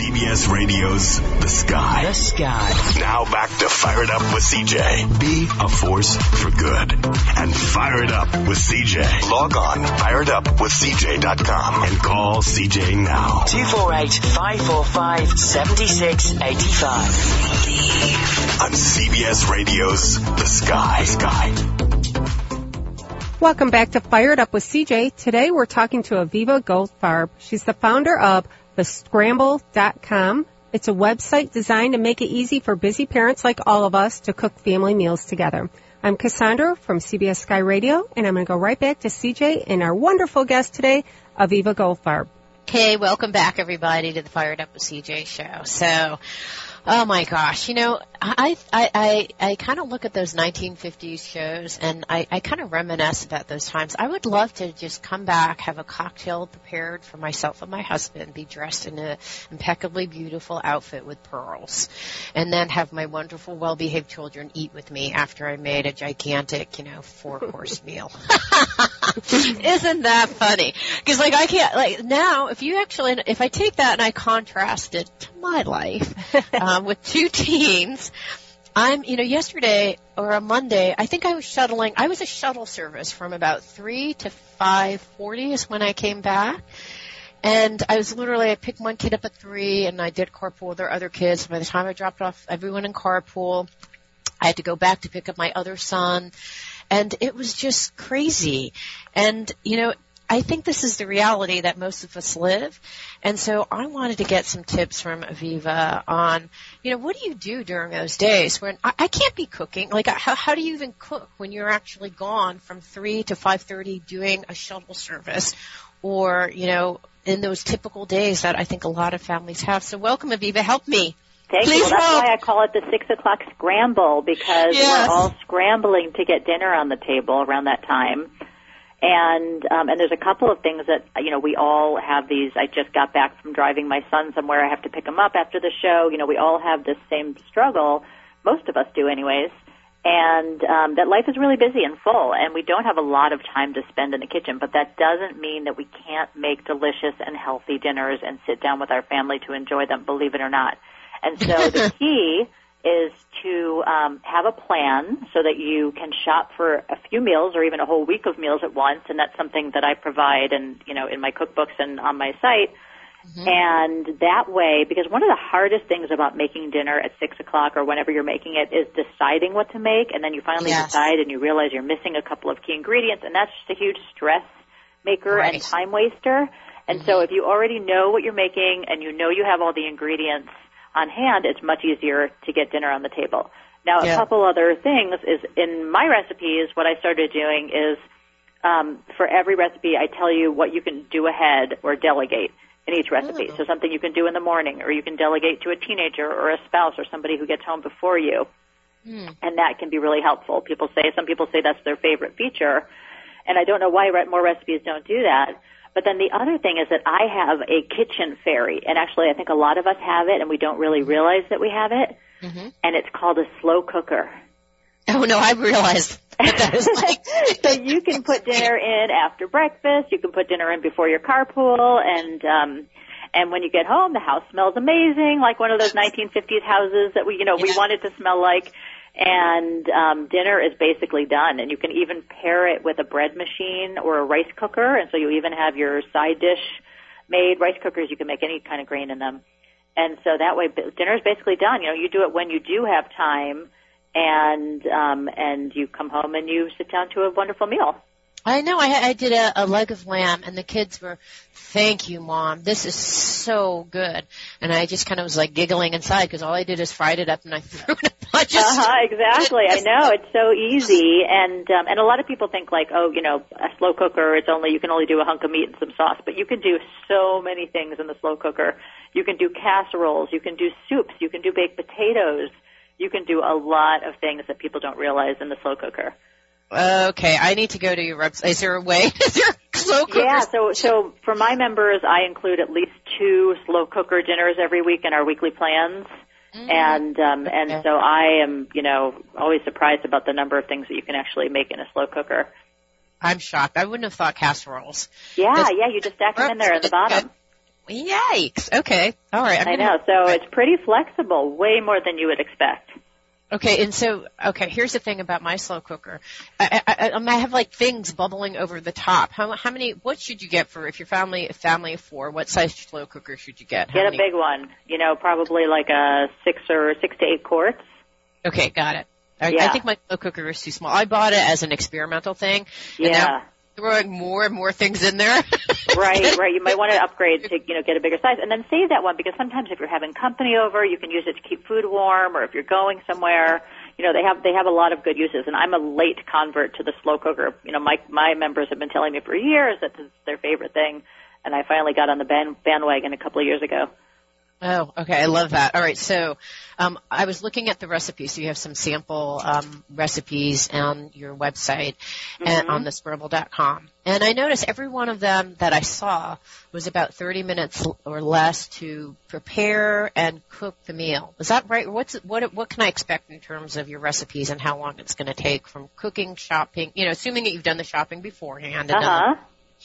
CBS Radio's The Sky. The Sky. Now back to Fire It Up with CJ. Be a force for good. And fire it up with CJ. Log on, fireitupwithcj.com and call CJ now. 248-545-7685. On CBS Radio's The Sky. Welcome back to Fire It Up with CJ. Today we're talking to Aviva Goldfarb. She's the founder of thescramble.com. It's a website designed to make it easy for busy parents like all of us to cook family meals together. I'm Cassandra from CBS Sky Radio, and I'm going to go right back to CJ and our wonderful guest today, Aviva Goldfarb. Hey, welcome back, everybody, to the Fire It Up with CJ show. So, oh my gosh, you know, I kind of look at those 1950s shows and I kind of reminisce about those times. I would love to just come back, have a cocktail prepared for myself and my husband, be dressed in an impeccably beautiful outfit with pearls, and then have my wonderful, well-behaved children eat with me after I made a gigantic, 4-course meal. Isn't that funny? Because, I can't, now, if I take that and I contrast it to my life with two teens, yesterday or a Monday, I think I was a shuttle service from about 3 to 5:40 is when I came back. And I picked one kid up at 3 and I did carpool with their other kids. By the time I dropped off everyone in carpool, I had to go back to pick up my other son. And it was just crazy. And, I think this is the reality that most of us live. And so I wanted to get some tips from Aviva on, what do you do during those days when I can't be cooking? How do you even cook when you're actually gone from 3 to 5:30 doing a shuttle service or, in those typical days that I think a lot of families have? So welcome, Aviva. Help me. Thank you. Well, that's why I call it the 6 o'clock scramble, because we're all scrambling to get dinner on the table around that time. And there's a couple of things that, we all have these. I just got back from driving my son somewhere. I have to pick him up after the show. We all have this same struggle. Most of us do anyways. And that life is really busy and full, and we don't have a lot of time to spend in the kitchen. But that doesn't mean that we can't make delicious and healthy dinners and sit down with our family to enjoy them, believe it or not. And so the key is to have a plan so that you can shop for a few meals or even a whole week of meals at once, and that's something that I provide and in my cookbooks and on my site. Mm-hmm. And that way, because one of the hardest things about making dinner at 6 o'clock or whenever you're making it is deciding what to make, and then you finally decide and you realize you're missing a couple of key ingredients, and that's just a huge stress maker and time waster. And so if you already know what you're making and you have all the ingredients on hand, it's much easier to get dinner on the table. Now, a couple other things is in my recipes, what I started doing is for every recipe, I tell you what you can do ahead or delegate in each recipe. So something you can do in the morning, or you can delegate to a teenager or a spouse or somebody who gets home before you. And that can be really helpful. Some people say that's their favorite feature, and I don't know why more recipes don't do that. But then the other thing is that I have a kitchen fairy, and actually I think a lot of us have it, and we don't really realize that we have it, and it's called a slow cooker. Oh, no, I realized that is So you can put dinner in after breakfast, you can put dinner in before your carpool, and when you get home, the house smells amazing, like one of those 1950s houses that we want it to smell like. And dinner is basically done, and you can even pair it with a bread machine or a rice cooker, and so you even have your side dish made. Rice cookers, you can make any kind of grain in them, and so that way dinner is basically done. You do it when you do have time, and you come home and you sit down to a wonderful meal. I know. I did a leg of lamb, and the kids were, "Thank you, Mom. This is so good." And I just kind of was giggling inside because all I did is fried it up and I threw it in a bunch of Exactly. I know. It's so easy. And a lot of people think a slow cooker, you can only do a hunk of meat and some sauce. But you can do so many things in the slow cooker. You can do casseroles. You can do soups. You can do baked potatoes. You can do a lot of things that people don't realize in the slow cooker. Okay, I need to go to your website. Is there a way? Is there a slow cooker? Yeah, so for my members, I include at least 2 slow cooker dinners every week in our weekly plans. And so I am, always surprised about the number of things that you can actually make in a slow cooker. I'm shocked. I wouldn't have thought casseroles. Yeah, you just stack them in there at the bottom. Yikes. Okay. All right. I know. So it's pretty flexible, way more than you would expect. Okay, and so, here's the thing about my slow cooker. I have like things bubbling over the top. How many, what should you get for, if you're a family of 4, what size slow cooker should you get? Get a big one, probably like a 6 to 8 quarts. Okay, got it. I think my slow cooker is too small. I bought it as an experimental thing. And now I'm throwing more and more things in there. Right. You might want to upgrade to, get a bigger size. And then save that one, because sometimes if you're having company over, you can use it to keep food warm, or if you're going somewhere, they have a lot of good uses. And I'm a late convert to the slow cooker. My members have been telling me for years that this is their favorite thing, and I finally got on the bandwagon a couple of years ago. Oh, okay. I love that. All right. So, I was looking at the recipes. So you have some sample, recipes on your website and on thescramble.com. And I noticed every one of them that I saw was about 30 minutes or less to prepare and cook the meal. Is that right? What can I expect in terms of your recipes and how long it's going to take from cooking, shopping, assuming that you've done the shopping beforehand? And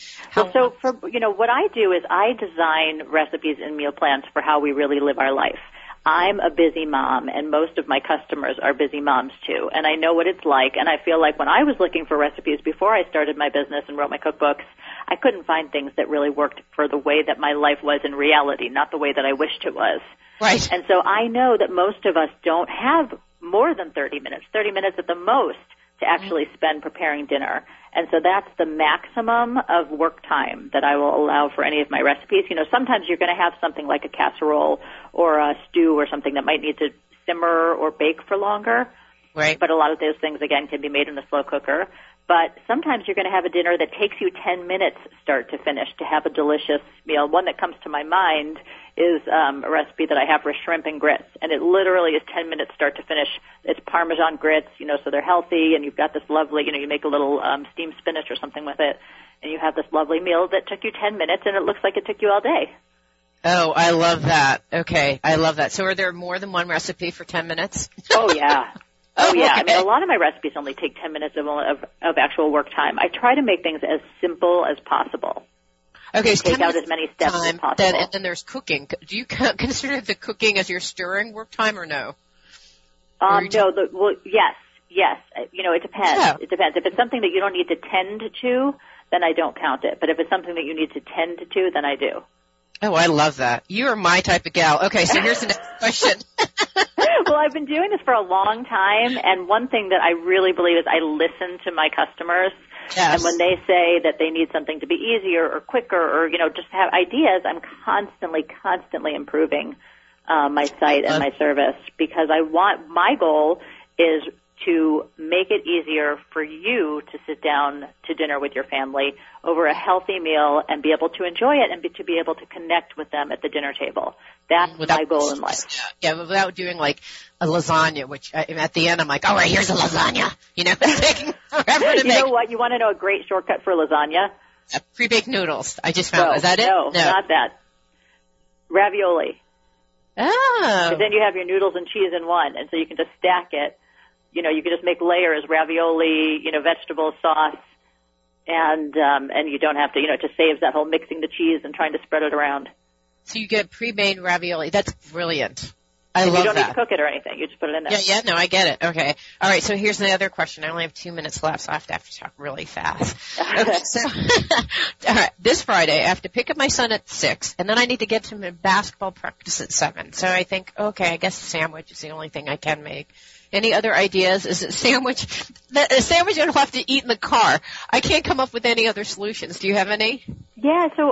so what I do is I design recipes and meal plans for how we really live our life. I'm a busy mom, and most of my customers are busy moms too, and I know what it's like, and I feel like when I was looking for recipes before I started my business and wrote my cookbooks, I couldn't find things that really worked for the way that my life was in reality, not the way that I wished it was. Right. And so I know that most of us don't have more than 30 minutes at the most, to actually spend preparing dinner. And so that's the maximum of work time that I will allow for any of my recipes. Sometimes you're going to have something like a casserole or a stew or something that might need to simmer or bake for longer. Right. But a lot of those things, again, can be made in the slow cooker. But sometimes you're going to have a dinner that takes you 10 minutes start to finish to have a delicious meal. One that comes to my mind is a recipe that I have for shrimp and grits, and it literally is 10 minutes start to finish. It's Parmesan grits, so they're healthy, and you've got this lovely, you make a little steamed spinach or something with it, and you have this lovely meal that took you 10 minutes, and it looks like it took you all day. Oh, I love that. Okay, I love that. So are there more than one recipe for 10 minutes? Oh, yeah. Oh, yeah. Okay. I mean, a lot of my recipes only take 10 minutes of actual work time. I try to make things as simple as possible. Okay, so take out as many steps as possible. And then there's cooking. Do you consider the cooking as your stirring work time or no? Yes. It depends. Yeah. It depends. If it's something that you don't need to tend to, then I don't count it. But if it's something that you need to tend to, then I do. Oh, I love that. You are my type of gal. Okay, so here's the next question. Well, I've been doing this for a long time, and one thing that I really believe is I listen to my customers. Yes. And when they say that they need something to be easier or quicker or, just have ideas, I'm constantly improving my site and my service, because my goal is to make it easier for you to sit down to dinner with your family over a healthy meal and be able to enjoy it and to be able to connect with them at the dinner table. That's my goal in life. Yeah, without doing like a lasagna, which at the end I'm like, all right, here's a lasagna. It's taking forever to make. You know what? You want to know a great shortcut for lasagna? Pre-baked noodles. I just found. Is that it? No, not that. Ravioli. Oh. But then you have your noodles and cheese in one, and so you can just stack it. You can just make layers, ravioli, vegetable sauce, and you don't have to, it just saves that whole mixing the cheese and trying to spread it around. So you get pre-made ravioli. That's brilliant. I love that. You don't need to cook it or anything. You just put it in there. Yeah, no, I get it. Okay. All right, so here's the other question. I only have 2 minutes left, so I have to talk really fast. Okay, so all right, this Friday, I have to pick up my son at 6, and then I need to get to him in basketball practice at 7. So I think, okay, I guess a sandwich is the only thing I can make. Any other ideas? Is it sandwich? A sandwich you'll have to eat in the car. I can't come up with any other solutions. Do you have any? Yeah, so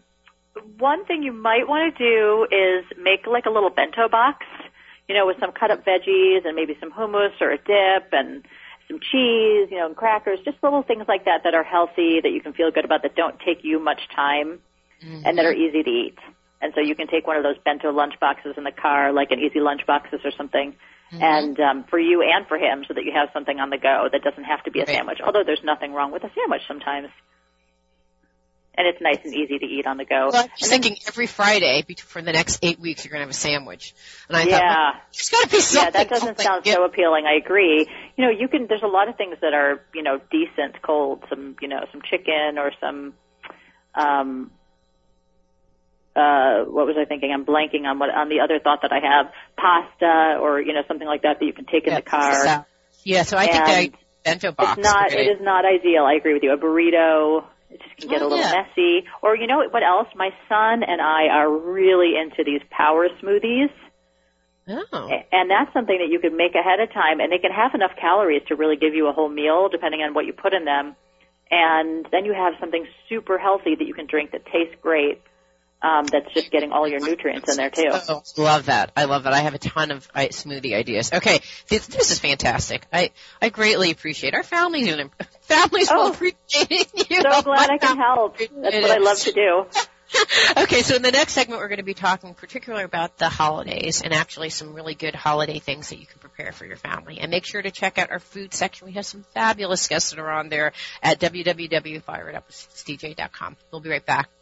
one thing you might want to do is make like a little bento box, with some cut up veggies and maybe some hummus or a dip and some cheese, and crackers, just little things like that are healthy, that you can feel good about, that don't take you much time and that are easy to eat. And so you can take one of those bento lunch boxes in the car, like an Easy Lunch Boxes or something, and for you and for him, so that you have something on the go that doesn't have to be a sandwich, although there's nothing wrong with a sandwich sometimes. And it's nice and easy to eat on the go. Well, I'm just thinking every Friday for the next 8 weeks you're going to have a sandwich. And I thought, well, there's got to be something. Yeah, that doesn't sound so appealing. I agree. There's a lot of things that are, decent cold, some chicken or some, what was I thinking? I'm blanking on the other thought that I have. Pasta or, something like that you can take in the car. Yeah, so I think the bento box. It is not ideal. I agree with you. A burrito, it just can get a little messy. Or you know what else? My son and I are really into these power smoothies. Oh. And that's something that you could make ahead of time, and they can have enough calories to really give you a whole meal, depending on what you put in them. And then you have something super healthy that you can drink that tastes great. That's just getting all your nutrients in there too. Oh, love that. I love that. I have a ton of smoothie ideas. Okay, this is fantastic. I greatly appreciate our families will appreciate you. So glad I can help. That's what I love to do. Okay, so in the next segment, we're going to be talking particularly about the holidays and actually some really good holiday things that you can prepare for your family. And make sure to check out our food section. We have some fabulous guests that are on there at www.fireitupwithcj.com. We'll be right back.